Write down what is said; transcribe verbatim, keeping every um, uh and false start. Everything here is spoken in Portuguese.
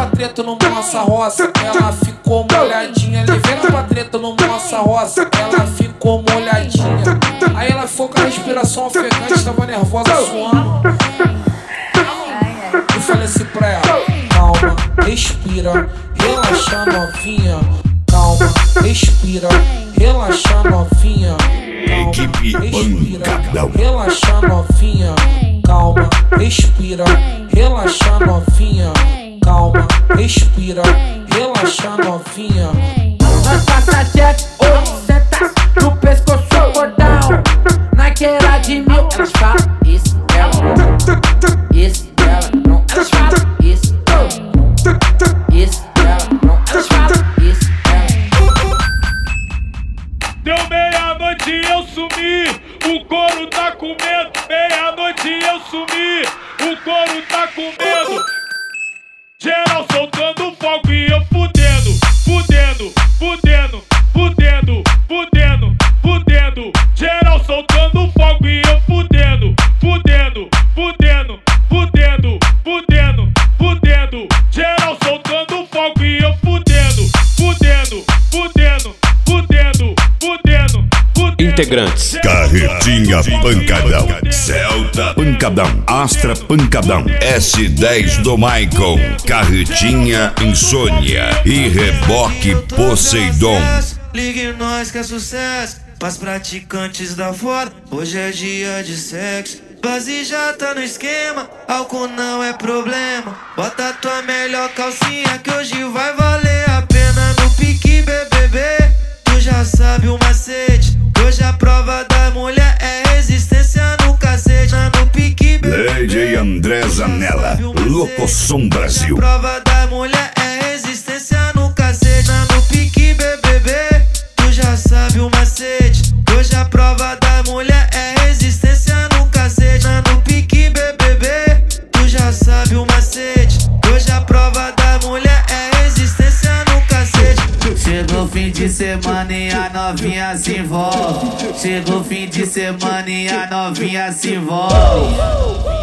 pra treta no Nossa Roça, ela ficou molhadinha. Levei ela pra treta no Nossa Roça, ela ficou molhadinha. Aí ela ficou com a respiração ofegante, tava nervosa, suando. Eu falei assim pra ela: calma, respira, relaxa novinha. Calma, respira, relaxa novinha. Equipe Pancadão. Relaxa novinha. Calma, respira, relaxa novinha. Calma, respira, relaxa novinha. Nós passa jet, oi, senta no pescoço, cordão. Naquela de mil, elas falam isso, ela não. Isso, ela não. Elas falam isso, ela não. Isso, ela não. Elas falam isso, ela. Deu meia-noite eu sumi, o couro tá com medo. Meia-noite eu sumi, o couro tá com medo. Geral soltando fogo e eu fudendo, fudendo, fudendo, fudendo, fudendo, fudendo. Geral soltando fogo e eu fudendo, fudendo, fudendo, fudendo, fudendo, fudendo. Geral soltando fogo e eu fudendo, fudendo, fudendo, fudendo, fudendo. Integrantes: Carretinha Pancadão, Celta Pancadão, Astra Pancadão, S dez do Michael, Carretinha Insônia e Reboque Poseidon. Ligue nós que é sucesso, pras praticantes da foda. Hoje é dia de sexo, base já tá no esquema, álcool não é problema. Bota tua melhor calcinha que hoje vai valer a pena. No pique B B B, tu já sabe o macete. Hoje a prova da mulher é resistência no cacete. No pique B B B, D J André Zanella, Locosom Brasil. a prova da mulher é resistência no cacete. No pique B B B, tu já sabe o macete. Hoje a prova da mulher é resistência no cacete. No pique B B B, tu já sabe o macete. Hoje a prova da mulher é resistência no cacete. Chegou o fim de semana e a novinha se envolve. Chegou o fim de semana e a novinha se envolve.